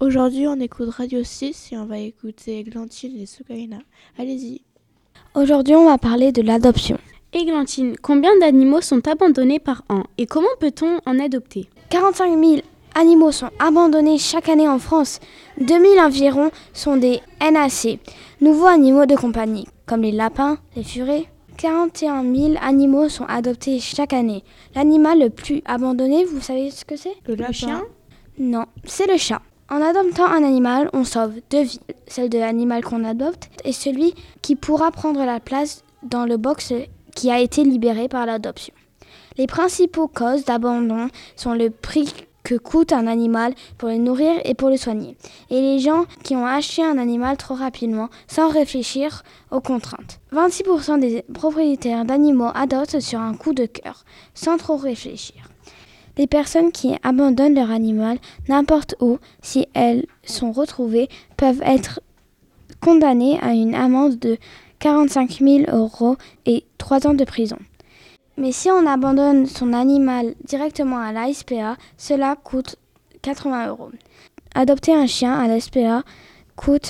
Aujourd'hui, on écoute Radio 6 et on va écouter Églantine et Soukaina. Allez-y. Aujourd'hui, on va parler de l'adoption. Églantine, combien d'animaux sont abandonnés par an et comment peut-on en adopter ? 45 000 animaux sont abandonnés chaque année en France. 2 000 environ sont des NAC, nouveaux animaux de compagnie, comme les lapins, les furets. 41 000 animaux sont adoptés chaque année. L'animal le plus abandonné, vous savez ce que c'est ? Le chien ? Non, c'est le chat. En adoptant un animal, on sauve 2 vies. Celle de l'animal qu'on adopte et celui qui pourra prendre la place dans le box qui a été libéré par l'adoption. Les principaux causes d'abandon sont le prix que coûte un animal pour le nourrir et pour le soigner, et les gens qui ont acheté un animal trop rapidement sans réfléchir aux contraintes. 26% des propriétaires d'animaux adoptent sur un coup de cœur, sans trop réfléchir. Les personnes qui abandonnent leur animal n'importe où, si elles sont retrouvées, peuvent être condamnées à une amende de 45 000 € et 3 ans de prison. Mais si on abandonne son animal directement à la SPA, cela coûte 80 €. Adopter un chien à la SPA coûte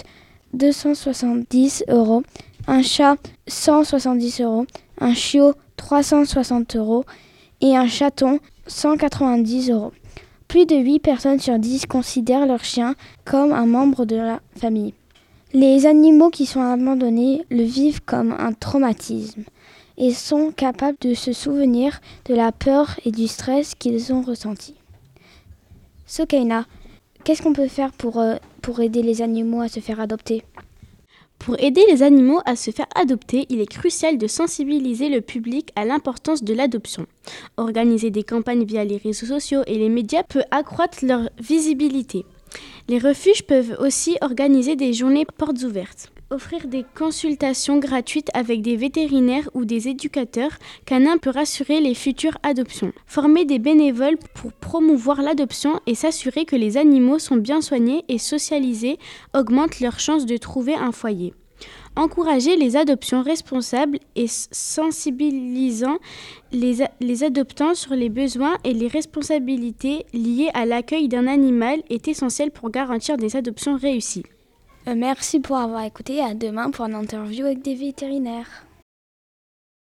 270 €, un chat 170 €, un chiot 360 € et un chaton 190 €. Plus de 8 personnes sur 10 considèrent leur chien comme un membre de la famille. Les animaux qui sont abandonnés le vivent comme un traumatisme et sont capables de se souvenir de la peur et du stress qu'ils ont ressenti. Soukaina, qu'est-ce qu'on peut faire pour aider les animaux à se faire adopter ? Pour aider les animaux à se faire adopter, il est crucial de sensibiliser le public à l'importance de l'adoption. Organiser des campagnes via les réseaux sociaux et les médias peut accroître leur visibilité. Les refuges peuvent aussi organiser des journées portes ouvertes. Offrir des consultations gratuites avec des vétérinaires ou des éducateurs canins peut rassurer les futures adoptions. Former des bénévoles pour promouvoir l'adoption et s'assurer que les animaux sont bien soignés et socialisés augmente leurs chances de trouver un foyer. Encourager les adoptions responsables et sensibilisant les adoptants sur les besoins et les responsabilités liées à l'accueil d'un animal est essentiel pour garantir des adoptions réussies. Merci pour avoir écouté et à demain pour une interview avec des vétérinaires.